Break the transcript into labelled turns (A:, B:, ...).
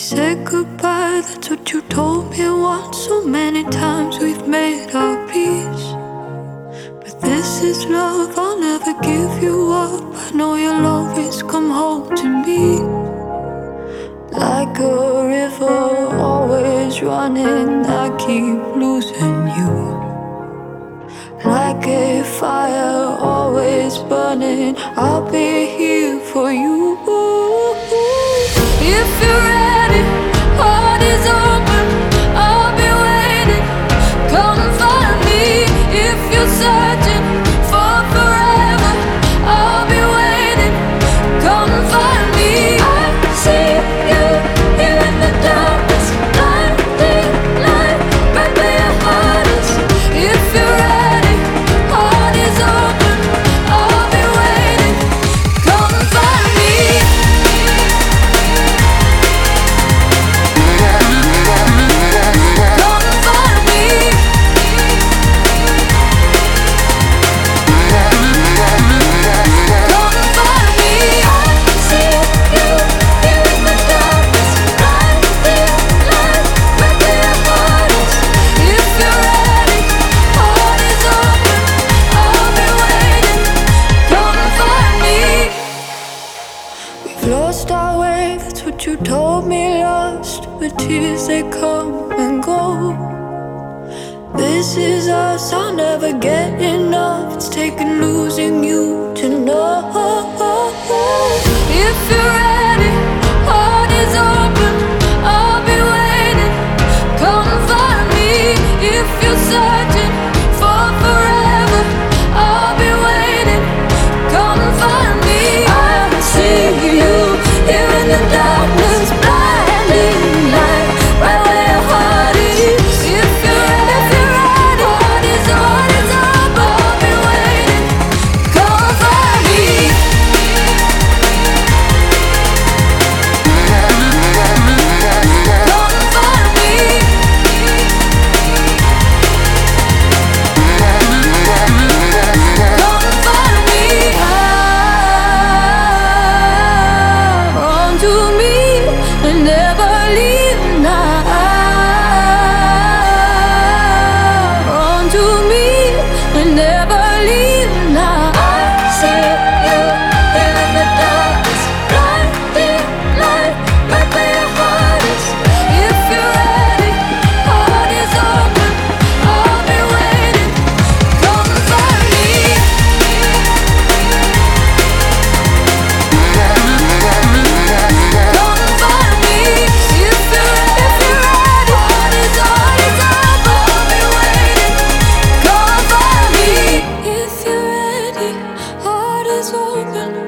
A: said goodbye, that's what you told me once. So many times we've made our peace, but this is love, I'll never give you up. I know you'll always come home to me. Like a river, always running, I keep losing you. Like a fire, always burning, I'll be here for you. If you're ready, heart is open, I'll be waiting. Come find me. If you're searching for forever, I'll be waiting. Come find me. I see you here in the darkness, blinding light, right where your heart is. If you're ready, heart is open, I'll be waiting. Come find me. Lost our way, that's what you told me. Lost, but tears they come and go. This is us, I'll never get enough. It's taken losing you to know. If you're ready, heart is open, I'll be waiting. Come find me. If you're searching for forever, I'll be waiting. Come find me. I see you here in the darkness, blinding light, right where your heart is. If you're ready, heart is open, I'll be waiting. Come find me. Come find me. Come find me. Run to me and never leave now. Run to me and never leave now. I see you here in the darkness, blinding light, right where your heart is. If you're ready, heart is open, I'll be waiting. Come find me. Come find me. If you're ready, heart is open, I'll be waiting. Come find me. If you're ready, heart is open,